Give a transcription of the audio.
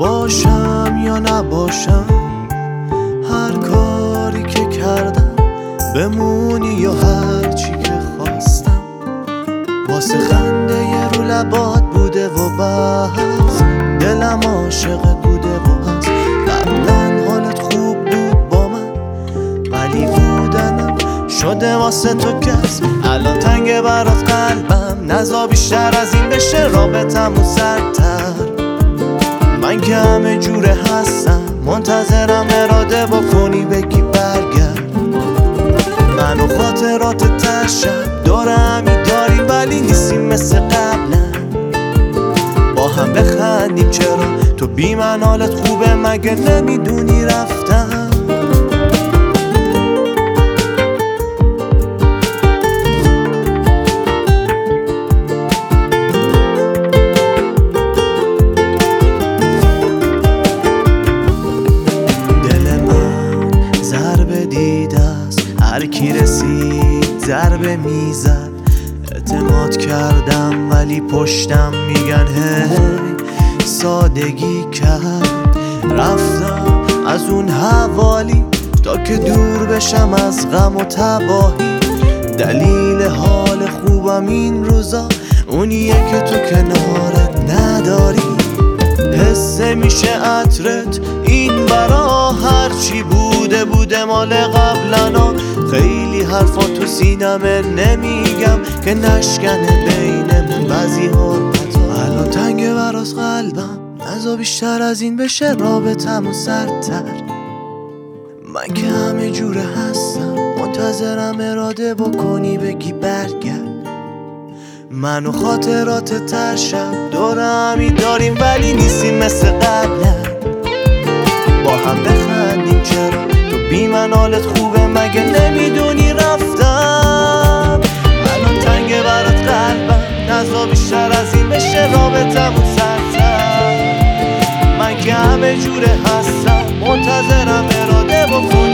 باشم یا نباشم، هر کاری که کردم بمونی یا هر چی که خواستم، واسه خنده یه رو لبات بوده و بس دلم عاشقت بوده و هست. قبلا حالت خوب بود با من، ولی بودنم شده واسه تو کس. الان تنگه برات قلبم، نزا بیشتر از این بشه رابطمون سردتر. من که همه جوره هستم، منتظرم اراده بکنی بگی برگرد. من و خاطرات ترشم داره همی داریم، ولی نیستیم مثل قبلا. با هم بخندیم چرا تو بی من حالت خوبه، مگه نمیدونی رفتم. هر کی رسید ضربه میزد، اعتماد کردم ولی پشتم میگن هی سادگی کرد. رفتم از اون حوالی تا که دور بشم از غم و تباهی. دلیل حال خوبم این روزا اونیه که تو کنارت نداری. حسه میشه عطرت این برا، هرچی بوده مال قبلنا. خیلی حرفا تو سینمه نمیگم که نشکنه بینمون بعضی حرمتا. الان تنگه براس قلبم، نزا بیشتر از این بشه رابطمون سردتر. من که همه جوره هستم، منتظرم اراده بکنی بگی برگرد. من و خاطرات ترشم دور همی داریم، ولی نیستیم مثل قبلا. با هم بخندیم چرا تو بی من حالت خوبه، مگه نمیدونی رفتم. الان تنگه برات قلبم، نزا بیشتر از این بشه رابطمون سردتر. من که همه جوره هستم، منتظرم اراده بکنی